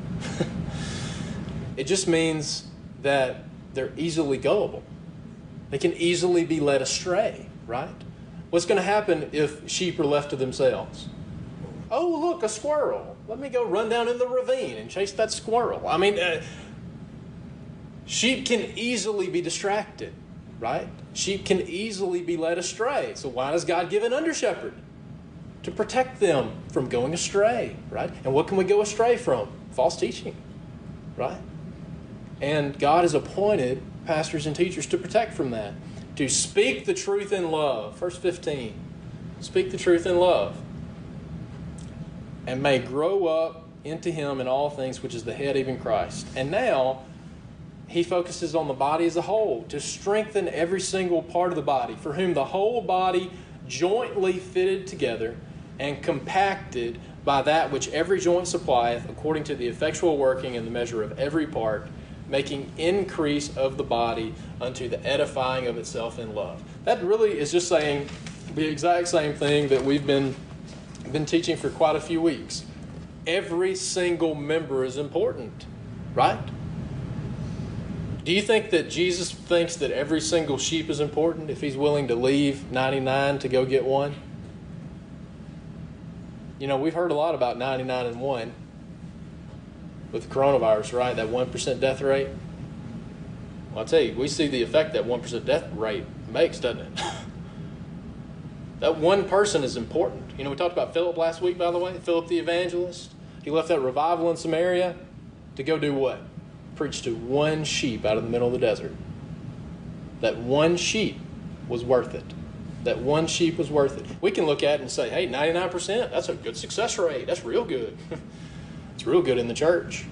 It just means that they're easily gullible. They can easily be led astray, right? What's going to happen if sheep are left to themselves? Oh, look, a squirrel. Let me go run down in the ravine and chase that squirrel. I mean, uh, sheep can easily be distracted, right? Sheep can easily be led astray. So why does God give an under-shepherd? To protect them from going astray, right? And what can we go astray from? False teaching, right? And God has appointed pastors and teachers to protect from that. To speak the truth in love. Verse fifteen. Speak the truth in love. And may grow up into him in all things, which is the head, even Christ. And now, he focuses on the body as a whole, to strengthen every single part of the body, for whom the whole body jointly fitted together and compacted by that which every joint supplieth, according to the effectual working in the measure of every part, making increase of the body unto the edifying of itself in love. That really is just saying the exact same thing that we've been, been teaching for quite a few weeks. Every single member is important, right? Do you think that Jesus thinks that every single sheep is important if he's willing to leave ninety-nine to go get one? You know, we've heard a lot about ninety-nine and one. With the coronavirus, right? That one percent death rate. Well, I'll tell you, we see the effect that one percent death rate makes, doesn't it? That one person is important. You know, we talked about Philip last week, by the way. Philip the evangelist. He left that revival in Samaria to go do what? Preach to one sheep out of the middle of the desert. That one sheep was worth it. That one sheep was worth it. We can look at it and say, hey, ninety-nine percent, that's a good success rate. That's real good. It's real good in the church.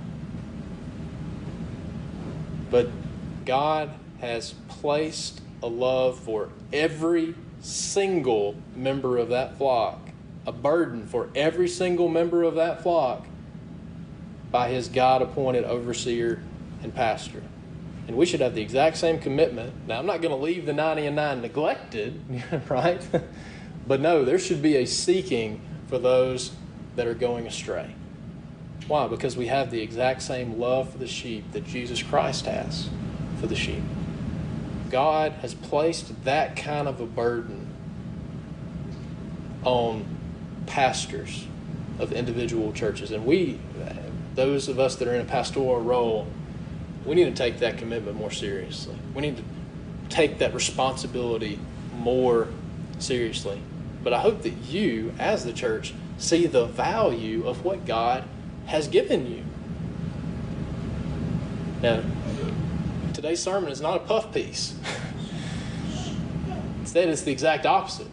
But God has placed a love for every single member of that flock, a burden for every single member of that flock by his God-appointed overseer and pastor. And we should have the exact same commitment. Now, I'm not going to leave the ninety and nine neglected, right? But no, there should be a seeking for those that are going astray. Why? Because we have the exact same love for the sheep that Jesus Christ has for the sheep. God has placed that kind of a burden on pastors of individual churches. And we, those of us that are in a pastoral role, we need to take that commitment more seriously. We need to take that responsibility more seriously. But I hope that you, as the church, see the value of what God has given you. Now, today's sermon is not a puff piece. Instead, it's the exact opposite.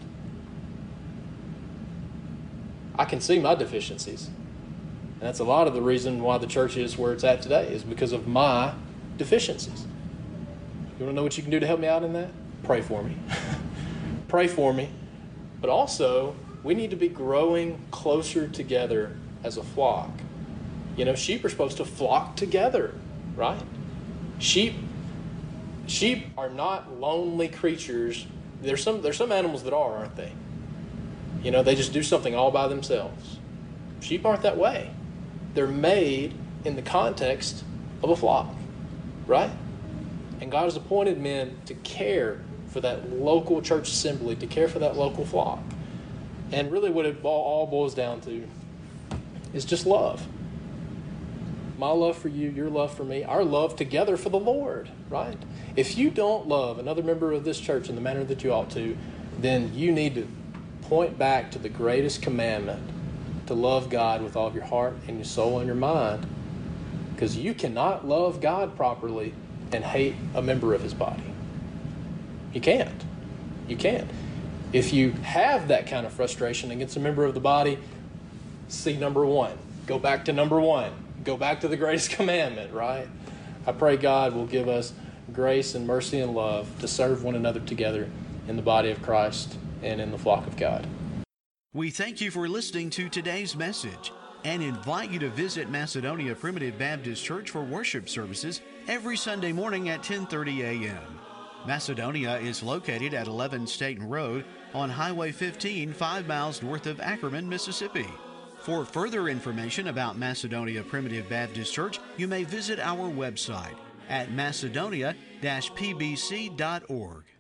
I can see my deficiencies. And that's a lot of the reason why the church is where it's at today, is because of my deficiencies. You want to know what you can do to help me out in that? Pray for me. Pray for me. But also, we need to be growing closer together as a flock. You know, sheep are supposed to flock together, right? Sheep sheep are not lonely creatures. There's some there's some animals that are, aren't they? You know, they just do something all by themselves. Sheep aren't that way. They're made in the context of a flock, right? And God has appointed men to care for that local church assembly, to care for that local flock. And really what it all boils down to is just love. My love for you, your love for me, our love together for the Lord, right? If you don't love another member of this church in the manner that you ought to, then you need to point back to the greatest commandment, to love God with all of your heart and your soul and your mind. Because you cannot love God properly and hate a member of his body. You can't. You can't. If you have that kind of frustration against a member of the body, see number one. Go back to number one. Go back to the greatest commandment, right? I pray God will give us grace and mercy and love to serve one another together in the body of Christ and in the flock of God. We thank you for listening to today's message and invite you to visit Macedonia Primitive Baptist Church for worship services every Sunday morning at ten thirty a.m. Macedonia is located at eleven Staten Road on Highway fifteen, five miles north of Ackerman, Mississippi. For further information about Macedonia Primitive Baptist Church, you may visit our website at macedonia dash p b c dot org.